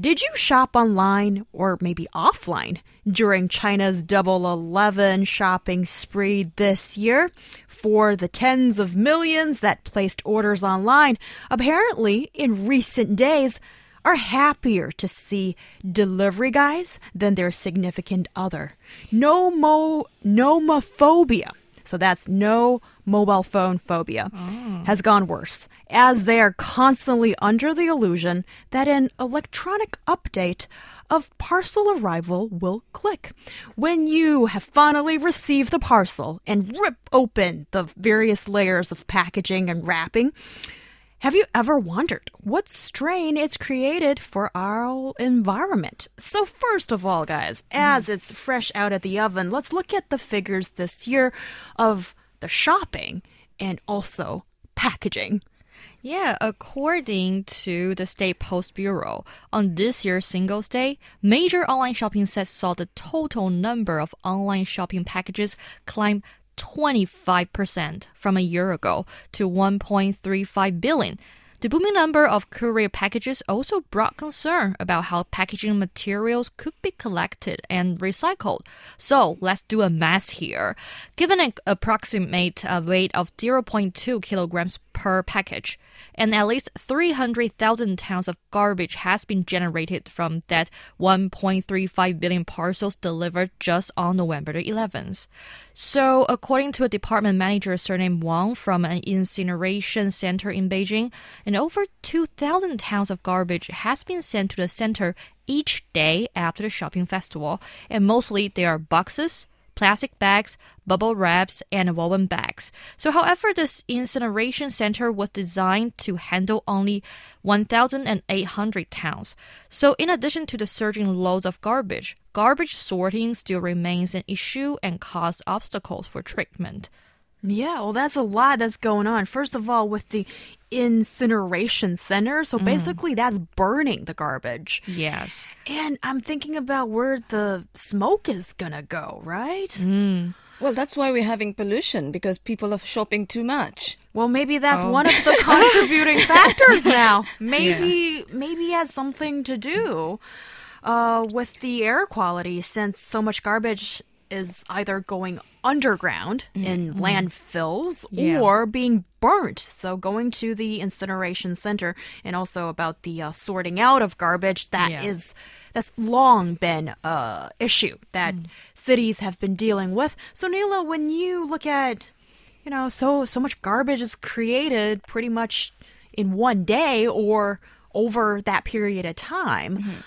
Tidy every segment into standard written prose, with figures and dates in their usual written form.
Did you shop online or maybe offline during China's Double 11 shopping spree this year? For the tens of millions that placed orders online, apparently in recent days, are happier to see delivery guys than their significant other. Nomophobia. So that's no mobile phone phobia, has gone worse, as they are constantly under the illusion that an electronic update of parcel arrival will click. When you have finally received the parcel and rip open the various layers of packaging and wrapping, have you ever wondered what strain it's created for our environment? So first of all, guys, as it's fresh out of the oven, let's look at the figures this year of the shopping and also packaging. Yeah, according to the State Post Bureau, on this year's Singles Day, major online shopping sites saw the total number of online shopping packages climb 25% from a year ago to 1.35 billion. The booming number of courier packages also brought concern about how packaging materials could be collected and recycled. So let's do a math here. Given an approximate weight of 0.2 kilograms per package, and at least 300,000 tons of garbage has been generated from that 1.35 billion parcels delivered just on November the 11th. So, according to a department manager surnamed Wang from an incineration center in Beijing, and over 2,000 tons of garbage has been sent to the center each day after the shopping festival, and mostly they are boxes, plastic bags, bubble wraps, and woven bags. So, however, this incineration center was designed to handle only 1,800 tons. So, in addition to the surging loads of garbage sorting still remains an issue and causes obstacles for treatment. Yeah, well, that's a lot that's going on. First of all, with the incineration center, so basically that's burning the garbage. Yes. And I'm thinking about where the smoke is gonna go, right? Well, that's why we're having pollution, because people are shopping too much. Well, maybe that's one of the contributing factors now. Maybe it has something to do with the air quality, since so much garbage is either going underground in landfills or being burnt. So going to the incineration center, and also about the sorting out of garbage, that's long been an issue that cities have been dealing with. So Neela, when you look at, so much garbage is created pretty much in one day or over that period of time,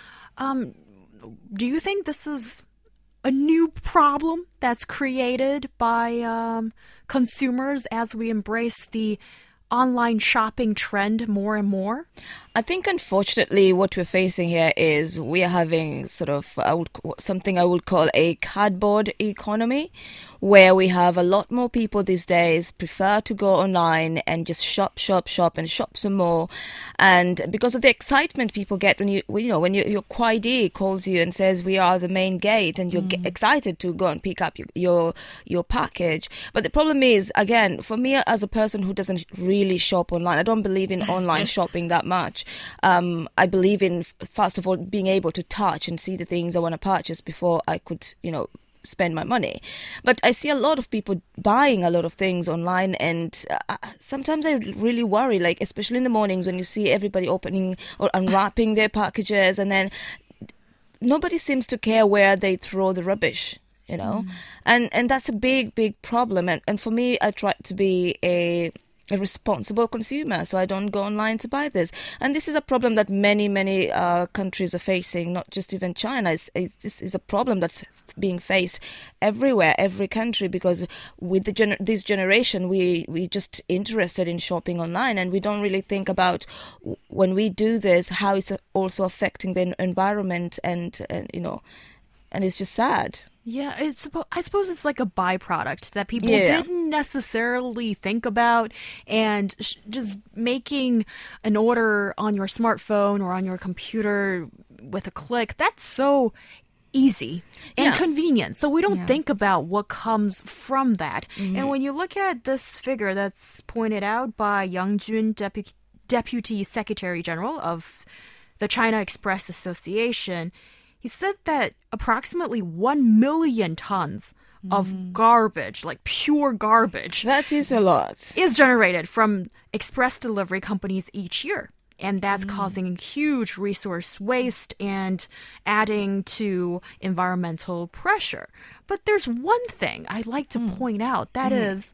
do you think this is a new problem that's created by consumers as we embrace the online shopping trend more and more? I think, unfortunately, what we're facing here is we are having sort of something I would call a cardboard economy, where we have a lot more people these days prefer to go online and just shop and shop some more. And because of the excitement people get when your Kuaidi calls you and says we are the main gate, and you're excited to go and pick up your package. But the problem is, again, for me as a person who doesn't really shop online, I don't believe in online shopping that much. I believe in, first of all, being able to touch and see the things I want to purchase before I could, spend my money. But I see a lot of people buying a lot of things online, and sometimes I really worry, like especially in the mornings when you see everybody opening or unwrapping their packages, and then nobody seems to care where they throw the rubbish, and that's a big problem. And for me, I try to be a responsible consumer, so I don't go online to buy this. And this is a problem that many countries are facing, not just even China. This is a problem that's being faced everywhere, every country, because with this generation, we just interested in shopping online, and we don't really think about, when we do this, how it's also affecting the environment, and it's just sad. Yeah, I suppose it's like a byproduct that people didn't necessarily think about, and just making an order on your smartphone or on your computer with a click, that's so easy and convenient. So we don't think about what comes from that. And when you look at this figure that's pointed out by Yang Jun, Deputy Secretary General of the China Express Association, he said that approximately 1 million tons of garbage, like pure garbage, That is a lot. is generated from express delivery companies each year. And that's causing huge resource waste and adding to environmental pressure. But there's one thing I'd like to point out. That is,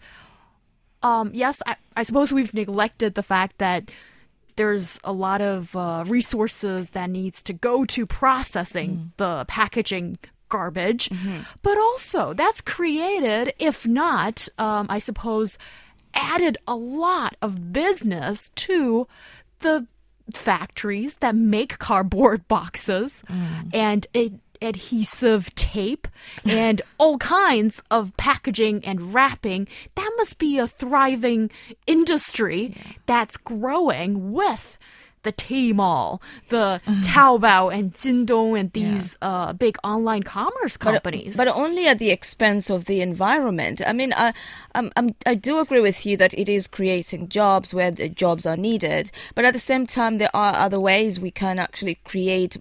yes, I suppose we've neglected the fact that there's a lot of resources that needs to go to processing the packaging garbage. But also, that's created, if not, I suppose, added a lot of business to the factories that make cardboard boxes and adhesive tape and all kinds of packaging and wrapping. That must be a thriving industry that's growing with the Tmall, the Taobao and Jingdong and these big online commerce companies. But only at the expense of the environment. I mean, I do agree with you that it is creating jobs where the jobs are needed. But at the same time, there are other ways we can actually create,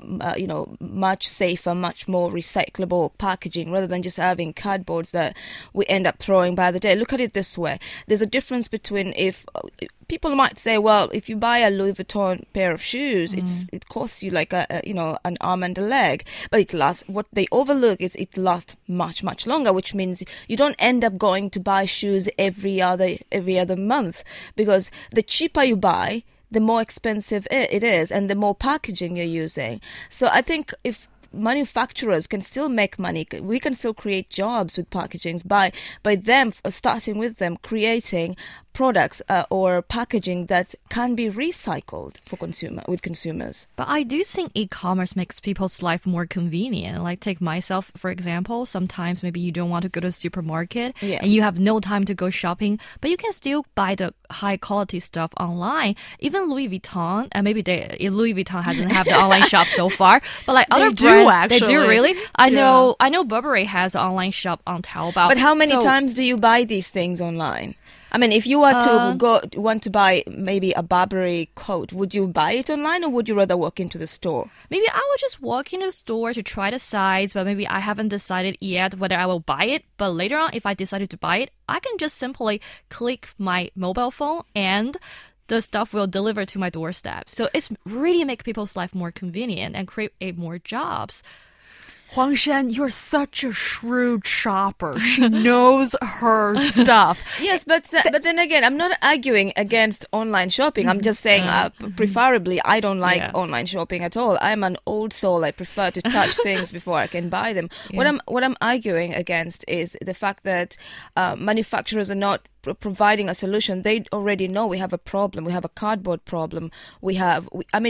much safer, much more recyclable packaging rather than just having cardboards that we end up throwing by the day. Look at it this way. There's a difference between people might say, well, if you buy a Louis Vuitton pair of shoes, it costs you like an arm and a leg, but it lasts. What they overlook is it lasts much longer, which means you don't end up going to buy shoes every other month, because the cheaper you buy, the more expensive it is, and the more packaging you're using. So I think if manufacturers can still make money, we can still create jobs with packagings by them starting with them creating products or packaging that can be recycled with consumers. But I do think e-commerce makes people's life more convenient. Like take myself, for example, sometimes maybe you don't want to go to the supermarket and you have no time to go shopping, but you can still buy the high quality stuff online. Even Louis Vuitton, and maybe Louis Vuitton hasn't have the online shop so far, but like other brands, they do really. I know Burberry has an online shop on Taobao. But how many times do you buy these things online? I mean, if you were to want to buy maybe a Burberry coat, would you buy it online or would you rather walk into the store? Maybe I would just walk in the store to try the size, but maybe I haven't decided yet whether I will buy it. But later on, if I decided to buy it, I can just simply click my mobile phone and the stuff will deliver to my doorstep. So it's really make people's life more convenient and create more jobs. Huang Shen, you're such a shrewd shopper. She knows her stuff. Yes, but then again, I'm not arguing against online shopping. I'm just saying, preferably, I don't like online shopping at all. I'm an old soul. I prefer to touch things before I can buy them. Yeah. What I'm arguing against is the fact that manufacturers are not providing a solution. They already know we have a problem. We have a cardboard problem. We are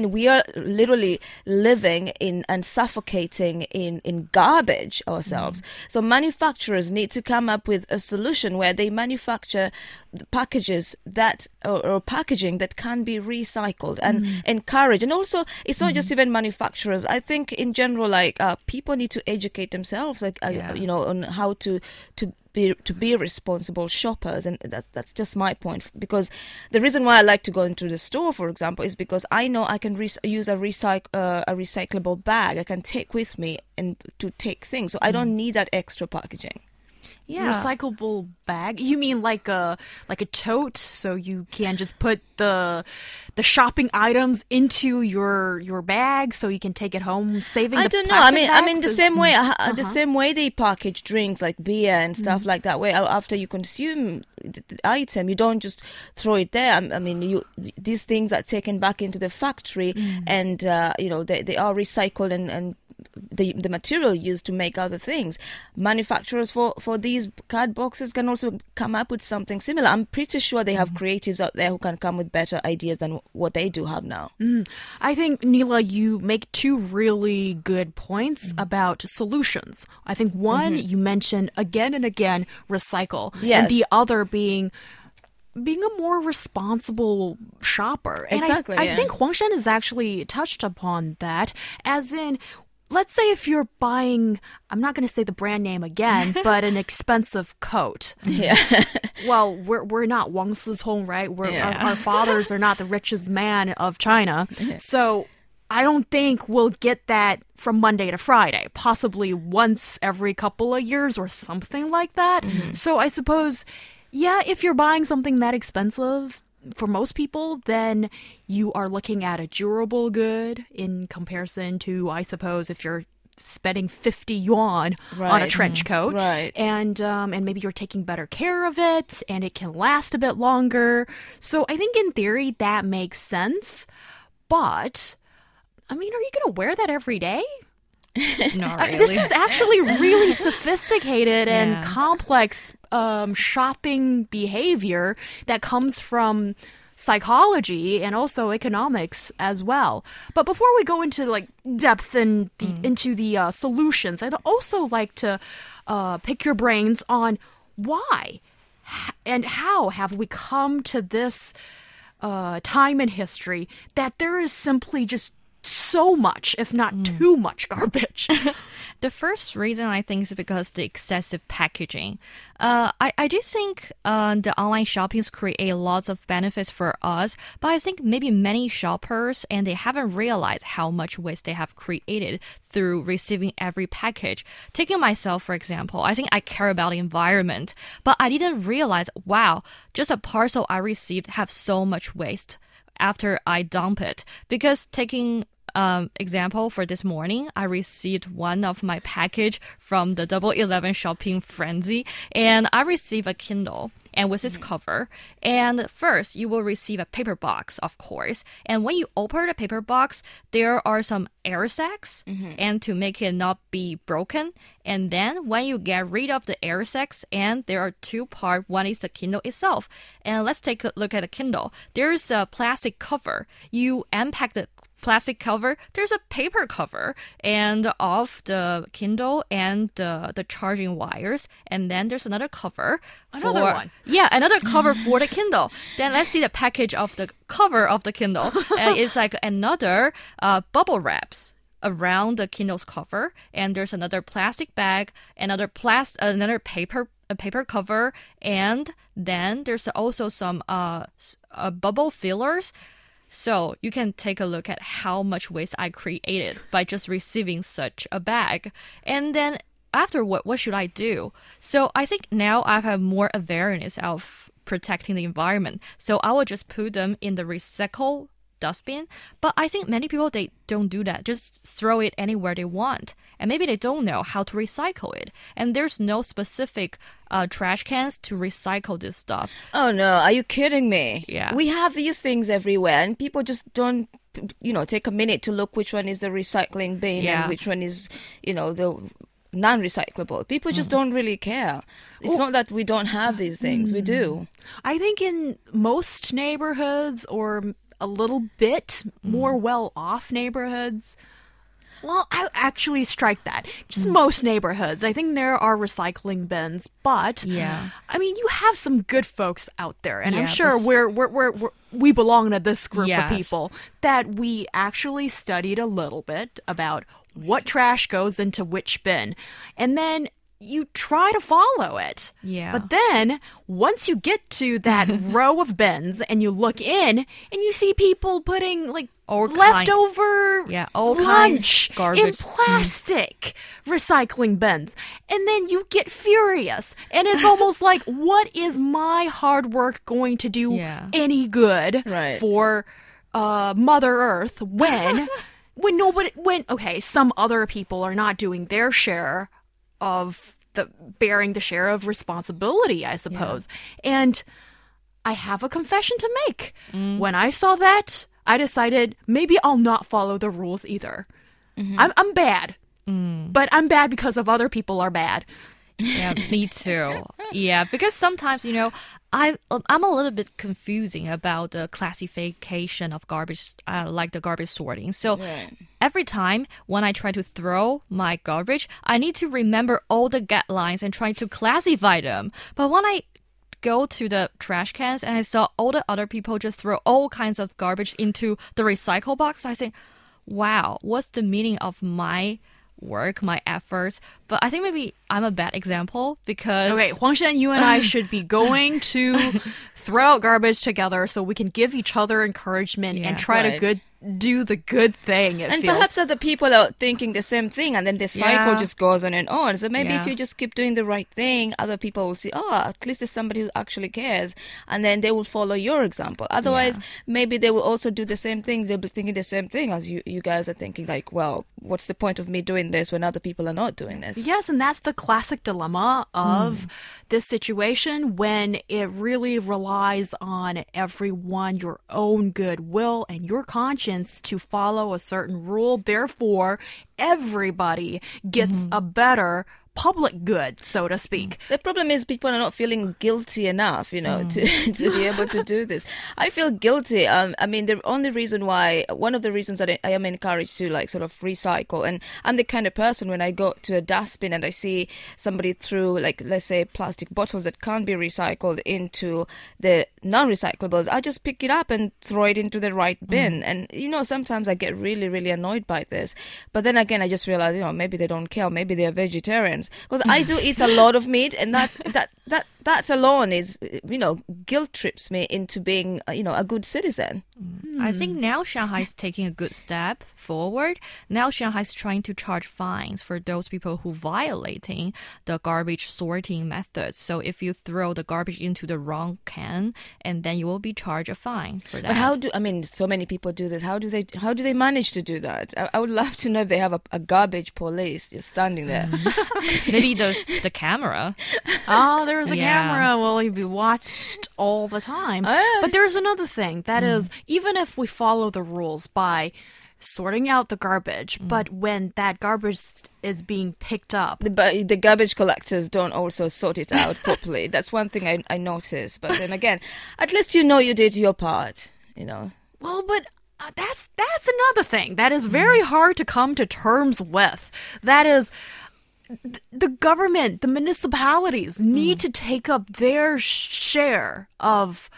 literally living in and suffocating in garbage ourselves. So manufacturers need to come up with a solution where they manufacture the packages that or packaging that can be recycled and encourage. And also, it's not just even manufacturers. I think in general, like people need to educate themselves, on how to be responsible shoppers, and that's just my point. Because the reason why I like to go into the store, for example, is because I know I can use a recyclable bag I can take with me and to take things, so I don't need that extra packaging. Yeah. Recyclable bag? You mean like a tote, so you can just put the shopping items into your bag, so you can take it home, saving the plastic bags? I mean the same way they package drinks like beer and stuff like that. Way after you consume the item, you don't just throw it there. I mean, these things are taken back into the factory, and they are recycled and the material used to make other things. Manufacturers for these card boxes can also come up with something similar. I'm pretty sure they have creatives out there who can come with better ideas than what they do have now. I think, Neela, you make two really good points about solutions. I think one, you mentioned again and again, recycle. Yes. And the other being a more responsible shopper. And exactly. I think Huang Shen has actually touched upon that, as in, let's say if you're buying, I'm not going to say the brand name again, but an expensive coat. Yeah. Well, we're not Wang Sicong, right? Our fathers are not the richest man of China. So I don't think we'll get that from Monday to Friday, possibly once every couple of years or something like that. So I suppose, yeah, if you're buying something that expensive, for most people, then you are looking at a durable good in comparison to, I suppose, if you're spending 50 yuan on a trench coat, and maybe you're taking better care of it, and it can last a bit longer. So I think in theory that makes sense, but I mean, are you going to wear that every day? Not really. This is actually really sophisticated and complex shopping behavior that comes from psychology and also economics as well. But before we go into like depth and into the solutions, I'd also like to pick your brains on why and how have we come to this time in history that there is simply just so much, if not too much, garbage. The first reason I think is because the excessive packaging. I do think the online shoppings create lots of benefits for us, but I think maybe many shoppers and they haven't realized how much waste they have created through receiving every package. Taking myself, for example, I think I care about the environment, but I didn't realize, wow, just a parcel I received have so much waste after I dump it. Because taking example for this morning, I received one of my package from the Double 11 shopping frenzy, and I received a Kindle and with its cover. And first, you will receive a paper box, of course. And when you open the paper box, there are some air sacs, and to make it not be broken. And then when you get rid of the air sacs, and there are two parts. One is the Kindle itself. And let's take a look at the Kindle. There's a plastic cover. You unpack the plastic cover, there's a paper cover and of the Kindle and the charging wires, and then there's another cover another one. Yeah, another cover for the Kindle. Then let's see the package of the cover of the Kindle, and it's like another bubble wraps around the Kindle's cover, and there's another plastic bag, another paper cover, and then there's also some bubble fillers. So you can take a look at how much waste I created by just receiving such a bag. And then after what should I do? So I think now I have more awareness of protecting the environment. So I will just put them in the recycle dustbin. But I think many people, they don't do that. Just throw it anywhere they want. And maybe they don't know how to recycle it. And there's no specific trash cans to recycle this stuff. Oh no, are you kidding me? Yeah. We have these things everywhere and people just don't, take a minute to look which one is the recycling bin and which one is, the non-recyclable. People just don't really care. It's not that we don't have these things. We do. I think in most neighborhoods or a little bit more well-off neighborhoods, well, I actually strike that. Just most neighborhoods. I think there are recycling bins, but I mean, you have some good folks out there, and I'm sure we belong to this group of people that we actually studied a little bit about what trash goes into which bin, and then you try to follow it. Yeah. But then once you get to that row of bins and you look in and you see people putting like leftover lunch in plastic recycling bins. And then you get furious. And it's almost like, what is my hard work going to do any good for Mother Earth when some other people are not doing their share of bearing the share of responsibility, I suppose. And I have a confession to make. When I saw that, I decided maybe I'll not follow the rules either. I'm bad, but I'm bad because of other people are bad. Yeah, me too. Yeah, because sometimes, I'm a little bit confusing about the classification of garbage, like the garbage sorting. So every time when I try to throw my garbage, I need to remember all the guidelines and try to classify them. But when I go to the trash cans and I saw all the other people just throw all kinds of garbage into the recycle box, I think, wow, what's the meaning of my work, my efforts? But I think maybe I'm a bad example because... Okay, Huangshan, you and I should be going to throw out garbage together so we can give each other encouragement and try to do the good thing. And perhaps other people are thinking the same thing, and then the cycle Yeah. just goes on and on. So maybe if Yeah. you just keep doing the right thing, other people will see, oh, at least there's somebody who actually cares, and then they will follow your example. Otherwise, maybe they will also do the same thing. They'll be thinking the same thing as you guys are thinking, like, well, what's the point of me doing this when other people are not doing this? Yes, and that's the classic dilemma of this situation when it really relies on everyone, your own goodwill and your conscience to follow a certain rule. Therefore, everybody gets a better public good, so to speak. The problem is people are not feeling guilty enough, to be able to do this. I feel guilty. I mean, the only reason why, one of the reasons that I am encouraged to like sort of recycle, and I'm the kind of person when I go to a dustbin and I see somebody threw like, let's say, plastic bottles that can't be recycled into the non-recyclables, I just pick it up and throw it into the right bin. And, sometimes I get really, really annoyed by this. But then again, I just realize, maybe they don't care. Maybe they're vegetarians. Because I do eat a lot of meat, and that alone is, guilt trips me into being, a good citizen. I think now Shanghai is taking a good step forward. Now Shanghai is trying to charge fines for those people who violating the garbage sorting methods. So if you throw the garbage into the wrong can, and then you will be charged a fine for that. But so many people do this. How do they manage to do that? I would love to know if they have a garbage police just standing there. Maybe the camera. Oh, there's a Yeah. camera. Well, you'll be watched all the time. But there's another thing. That is, even if we follow the rules by sorting out the garbage, but when that garbage is being picked up, But the garbage collectors don't also sort it out properly. That's one thing I noticed. But then again, at least you did your part, well, but that's another thing that is very hard to come to terms with. That is, the government, the municipalities need to take up their share of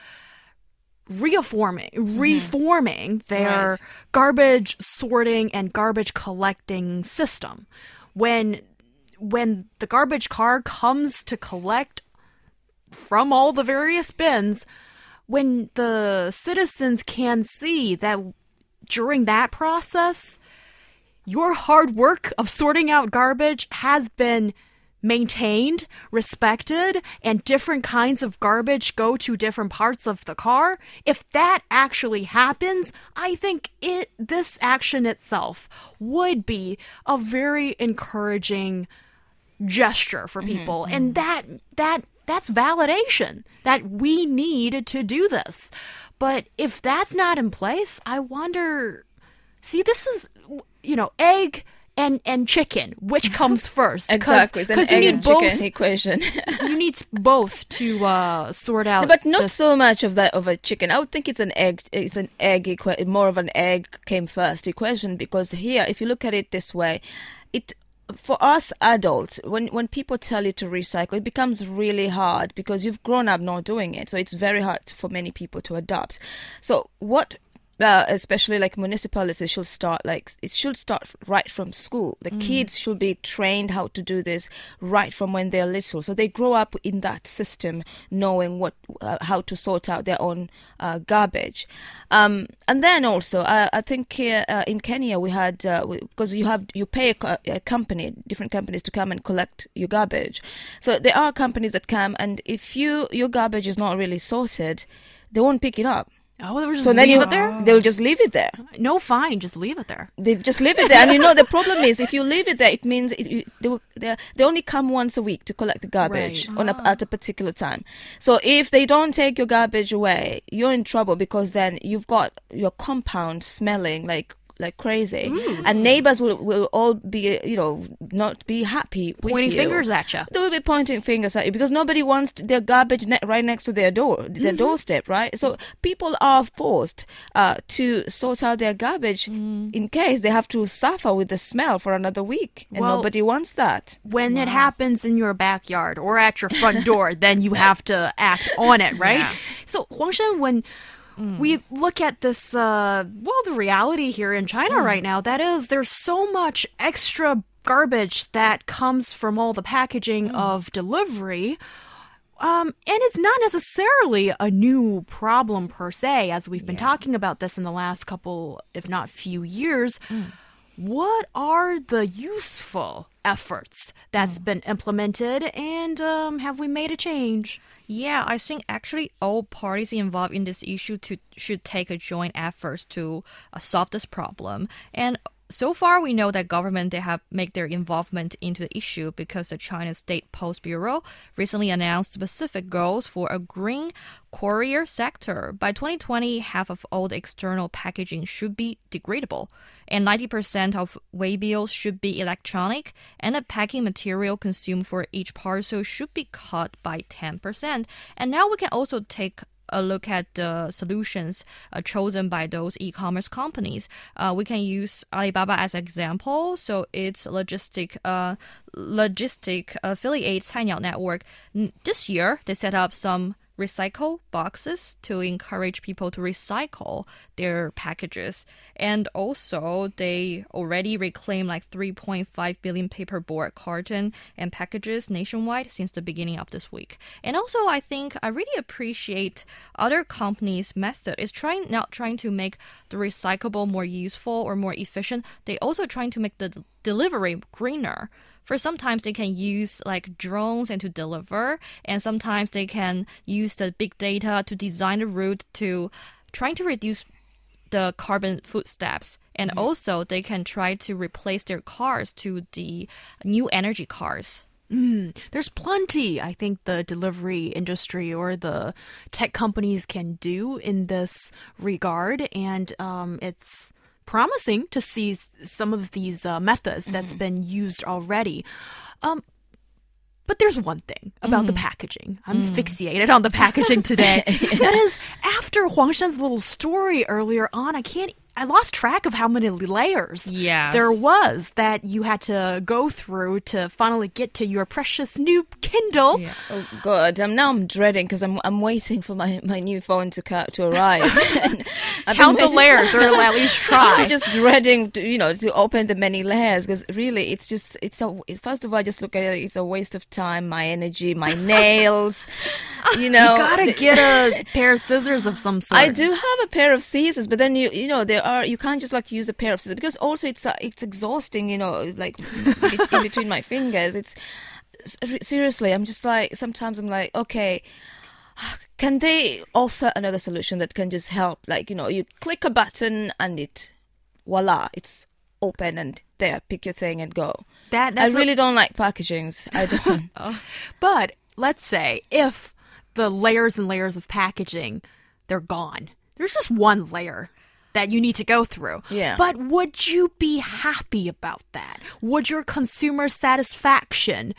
reforming their garbage sorting and garbage collecting system. When the garbage car comes to collect from all the various bins, when the citizens can see that during that process, your hard work of sorting out garbage has been maintained, respected, and different kinds of garbage go to different parts of the car. If that actually happens, I think this action itself would be a very encouraging gesture for people. And that's validation that we need to do this. But if that's not in place, I wonder, see, this is, egg and chicken, which comes first? Exactly, it's an you egg need and both. chicken equation. You need both to sort out. But not so much of a chicken. I would think it's an egg. It's an egg more of an egg came first equation, because here, if you look at it this way, for us adults, when people tell you to recycle, it becomes really hard because you've grown up not doing it. So it's very hard for many people to adopt. So what especially like municipalities should start, it should start right from school. The kids should be trained how to do this right from when they're little, so they grow up in that system, knowing how to sort out their own garbage. And then also, I think here in Kenya we had because you pay a company, different companies to come and collect your garbage. So there are companies that come, and if your garbage is not really sorted, they won't pick it up. Oh, they were just So then leave it there? they'll just leave it there. No fine, just leave it there. They just leave it there. And the problem is, if you leave it there, it means they only come once a week to collect the garbage at a particular time. So if they don't take your garbage away, you're in trouble, because then you've got your compound smelling like crazy. And neighbors will all be, not be happy with Pointing you. fingers at you. They will be pointing fingers at you because nobody wants their garbage right next to their doorstep, right? So people are forced to sort out their garbage in case they have to suffer with the smell for another week, and Well, nobody wants that. When it happens in your backyard or at your front door, then you have to act on it, right? Yeah. So, Huangshan, when we look at this, the reality here in China right now, that is, there's so much extra garbage that comes from all the packaging of delivery. And it's not necessarily a new problem per se, as we've been talking about this in the last couple, if not few years. What are the useful efforts that's been implemented, and have we made a change? Yeah, I think actually all parties involved in this issue should take a joint efforts to solve this problem. And so far, we know that government, they have made their involvement into the issue because the China State Post Bureau recently announced specific goals for a green courier sector. By 2020, half of all the external packaging should be degradable, and 90% of waybills should be electronic, and the packing material consumed for each parcel should be cut by 10%. And now we can also take a look at the solutions chosen by those e-commerce companies. We can use Alibaba as an example. So its logistic affiliate Cainiao Network. This year, they set up some recycle boxes to encourage people to recycle their packages. And also, they already reclaimed like 3.5 billion paperboard carton and packages nationwide since the beginning of this week. And also, I think I really appreciate other companies' method is not trying to make the recyclable more useful or more efficient. They also trying to make the delivery greener. For sometimes they can use like drones and to deliver, and sometimes they can use the big data to design the route to trying to reduce the carbon footsteps. And also they can try to replace their cars to the new energy cars. There's plenty, I think, the delivery industry or the tech companies can do in this regard, and it's promising to see some of these methods that's been used already. But there's one thing about the packaging. I'm fixated on the packaging today. That is, after Huang Shan's little story earlier on, I lost track of how many layers there was that you had to go through to finally get to your precious new Kindle. Yeah. Oh, God. Now I'm dreading because I'm waiting for my new phone to arrive. Count the layers, or at least try. I'm just dreading to open the many layers because really first of all, I just look at it, it's a waste of time, my energy, my nails. You gotta get a pair of scissors of some sort. I do have a pair of scissors, but then you can't just like use a pair of scissors because also it's exhausting, like in between my fingers. It's seriously, I'm just like, sometimes I'm like, okay, can they offer another solution that can just help? Like, you click a button and voila, it's open and there, pick your thing and go. I really don't like packagings. I don't. But let's say if the layers and layers of packaging, they're gone. There's just one layer that you need to go through. Yeah. But would you be happy about that? Would your consumer satisfaction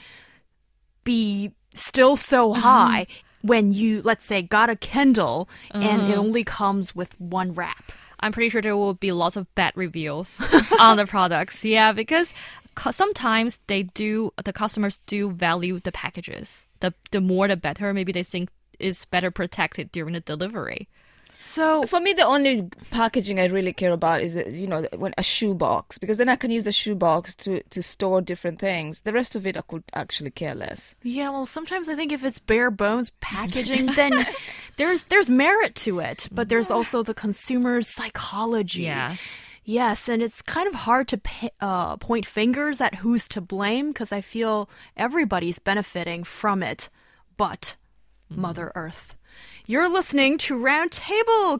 be still so high when you, let's say, got a Kindle and it only comes with one wrap? I'm pretty sure there will be lots of bad reviews on the products. Yeah, because sometimes the customers do value the packages. The more the better. Maybe they think is better protected during the delivery. So for me, the only packaging I really care about is when a shoebox, because then I can use the shoebox to store different things. The rest of it I could actually care less. Yeah, well, sometimes I think if it's bare bones packaging, then there's merit to it, but there's also the consumer's psychology. Yes, and it's kind of hard to point fingers at who's to blame because I feel everybody's benefiting from it, but Mother Earth. You're listening to Roundtable